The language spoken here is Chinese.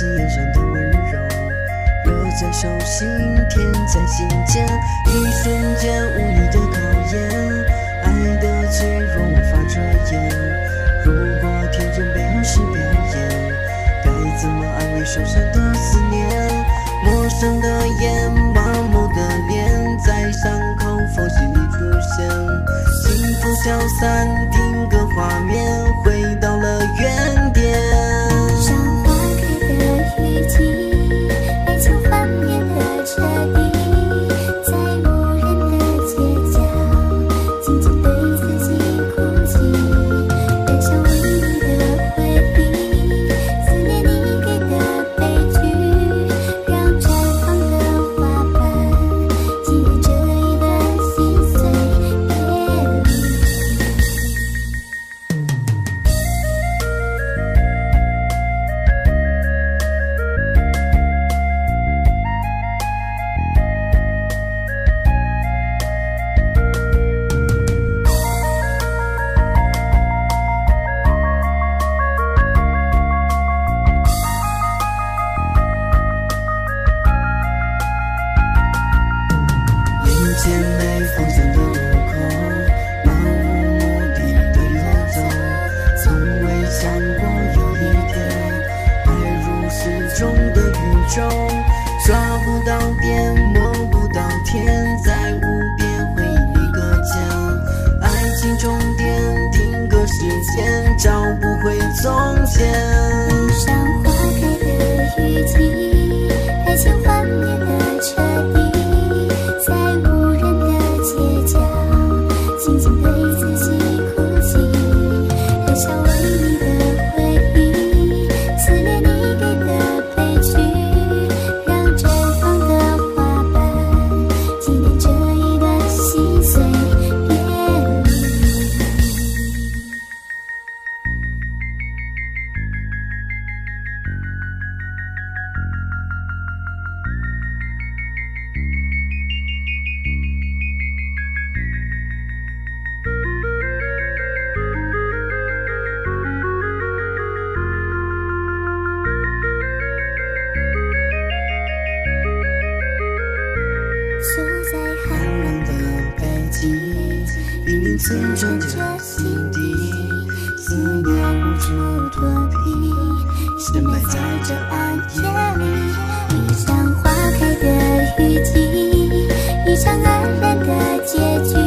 似眼神的温柔，热在手心，甜在心间，一瞬间无意的考验，爱的脆弱无法遮掩。如果天真背后是表演，该怎么安慰受伤的思念？陌生的眼，麻木的脸，在伤口缝隙里出现，幸福消散，定格画面，回到了原点。 像花开的雨季，爱情幻灭的彻底，在无人的街角，静静对自己哭泣，燃烧唯一的回忆，思念你给的悲剧，让绽放的花瓣纪念这一段心碎别离。 眼前没方向的路口，漫无目的的游走，从未想过有一天爱如诗中的宇宙，抓不到边，摸不到天，在无边回忆里搁浅，爱情终点，定格时间，找不回从前。 像花开的雨季，爱情幻灭的彻底，在无人的街角，静静对自己哭泣，燃烧唯一的回忆，思念你给的悲剧，让绽放的花瓣纪念这一段心碎别离。坐在寒冷的北极， 冰凌刺穿着心底，思念无处躲避，深埋在这暗夜里。 像花开的雨季，一场黯然的结局。